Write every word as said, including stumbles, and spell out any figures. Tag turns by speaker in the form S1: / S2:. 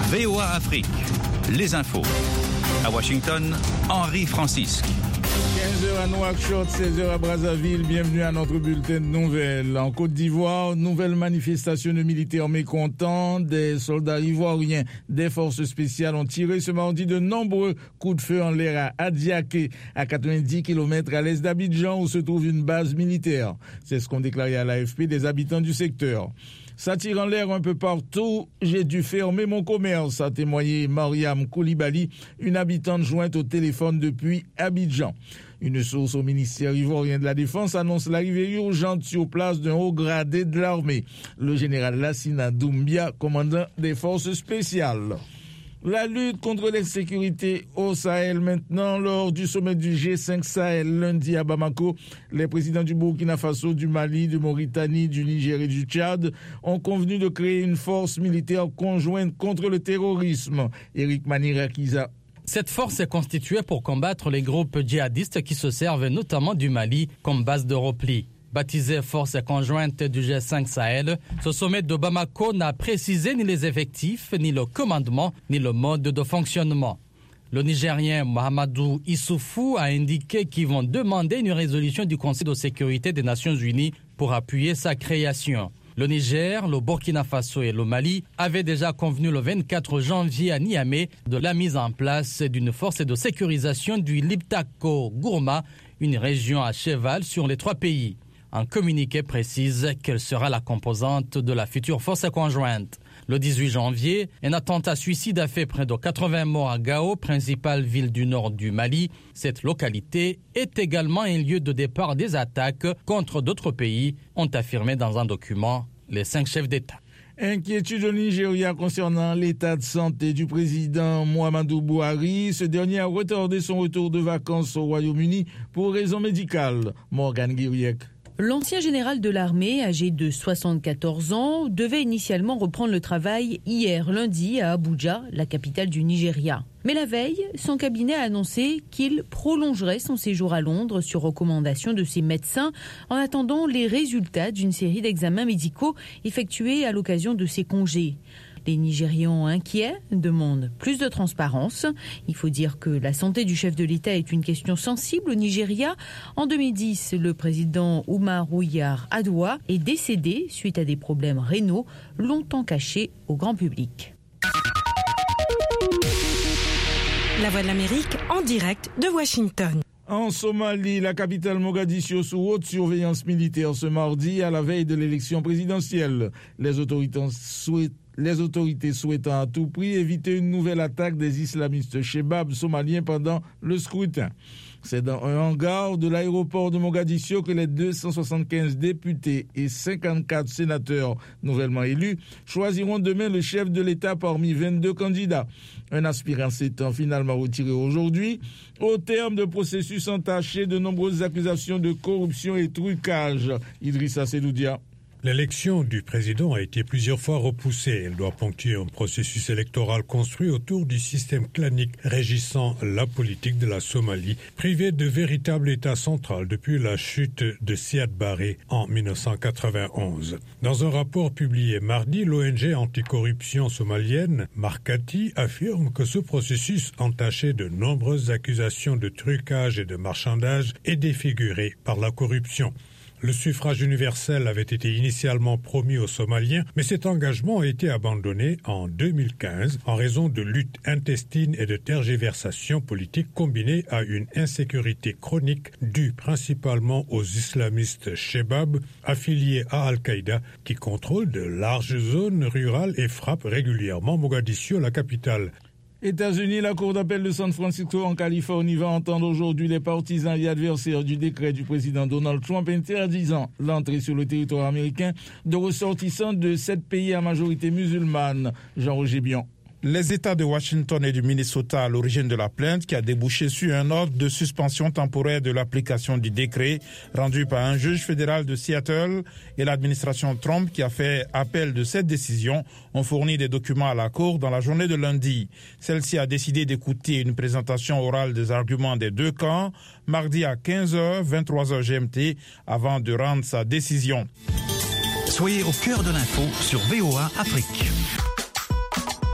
S1: V O A Afrique, les infos. À Washington, Henri Francisque.
S2: quinze heures à Nouakchott, seize heures à Brazzaville. Bienvenue à notre bulletin de nouvelles. En Côte d'Ivoire, nouvelle manifestation de militaires mécontents. Des soldats ivoiriens des forces spéciales ont tiré ce mardi de nombreux coups de feu en l'air à Adiaké, à quatre-vingt-dix kilomètres à l'est d'Abidjan, où se trouve une base militaire. C'est ce qu'ont déclaré à l'A F P des habitants du secteur. Ça tire en l'air un peu partout. J'ai dû fermer mon commerce, a témoigné Mariam Koulibaly, une habitante jointe au téléphone depuis Abidjan. Une source au ministère ivoirien de la Défense annonce l'arrivée urgente sur place d'un haut gradé de l'armée, le général Lassina Doumbia, commandant des forces spéciales. La lutte contre l'insécurité au Sahel maintenant. Lors du sommet du G cinq Sahel lundi à Bamako, les présidents du Burkina Faso, du Mali, de Mauritanie, du Niger et du Tchad ont convenu de créer une force militaire conjointe contre le terrorisme. Éric Manirakiza.
S3: Cette force est constituée pour combattre les groupes djihadistes qui se servent notamment du Mali comme base de repli. Baptisé Force conjointe du G cinq Sahel, ce sommet de Bamako n'a précisé ni les effectifs, ni le commandement, ni le mode de fonctionnement. Le Nigérien Mahamadou Issoufou a indiqué qu'ils vont demander une résolution du Conseil de sécurité des Nations Unies pour appuyer sa création. Le Niger, le Burkina Faso et le Mali avaient déjà convenu le vingt-quatre janvier à Niamey de la mise en place d'une force de sécurisation du Liptako-Gourma, une région à cheval sur les trois pays. Un communiqué précise quelle sera la composante de la future force conjointe. Le dix-huit janvier, un attentat suicide a fait près de quatre-vingts morts à Gao, principale ville du nord du Mali. Cette localité est également un lieu de départ des attaques contre d'autres pays, ont affirmé dans un document les cinq chefs d'État.
S2: Inquiétude au Nigeria concernant l'état de santé du président Muhammadu Buhari. Ce dernier a retardé son retour de vacances au Royaume-Uni pour raisons médicales. Morgan Guiriec.
S4: L'ancien général de l'armée, âgé de soixante-quatorze ans, devait initialement reprendre le travail hier lundi à Abuja, la capitale du Nigeria. Mais la veille, son cabinet a annoncé qu'il prolongerait son séjour à Londres sur recommandation de ses médecins en attendant les résultats d'une série d'examens médicaux effectués à l'occasion de ses congés. Les Nigérians inquiets demandent plus de transparence. Il faut dire que la santé du chef de l'État est une question sensible au Nigeria. En deux mille dix, le président Umaru Yar'Adua est décédé suite à des problèmes rénaux longtemps cachés au grand public.
S5: La Voix de l'Amérique en direct de Washington.
S2: En Somalie, la capitale Mogadiscio sous haute surveillance militaire ce mardi à la veille de l'élection présidentielle. Les autorités souhaitent Les autorités souhaitant à tout prix éviter une nouvelle attaque des islamistes Chebab somaliens pendant le scrutin. C'est dans un hangar de l'aéroport de Mogadiscio que les deux cent soixante-quinze députés et cinquante-quatre sénateurs nouvellement élus choisiront demain le chef de l'État parmi vingt-deux candidats. Un aspirant s'étant finalement retiré aujourd'hui. Au terme de processus entachés de nombreuses accusations de corruption et trucage. Idrissa Sedoudia.
S6: L'élection du président a été plusieurs fois repoussée. Elle doit ponctuer un processus électoral construit autour du système clanique régissant la politique de la Somalie, privé de véritable État central depuis la chute de Siad Barre en dix-neuf cent quatre-vingt-onze. Dans un rapport publié mardi, l'O N G anticorruption somalienne, Markati, affirme que ce processus entaché de nombreuses accusations de trucage et de marchandage est défiguré par la corruption. Le suffrage universel avait été initialement promis aux Somaliens, mais cet engagement a été abandonné en deux mille quinze en raison de luttes intestines et de tergiversations politiques combinées à une insécurité chronique due principalement aux islamistes Chebab affiliés à Al-Qaïda qui contrôlent de larges zones rurales et frappent régulièrement Mogadiscio, la capitale.
S2: États-Unis, la Cour d'appel de San Francisco en Californie va entendre aujourd'hui les partisans et adversaires du décret du président Donald Trump interdisant l'entrée sur le territoire américain de ressortissants de sept pays à majorité musulmane. Jean-Roger Bion.
S7: Les États de Washington et du Minnesota à l'origine de la plainte qui a débouché sur un ordre de suspension temporaire de l'application du décret rendu par un juge fédéral de Seattle et l'administration Trump qui a fait appel de cette décision ont fourni des documents à la Cour dans la journée de lundi. Celle-ci a décidé d'écouter une présentation orale des arguments des deux camps mardi à quinze heures, vingt-trois heures G M T avant de rendre sa décision.
S1: Soyez au cœur de l'info sur V O A Afrique.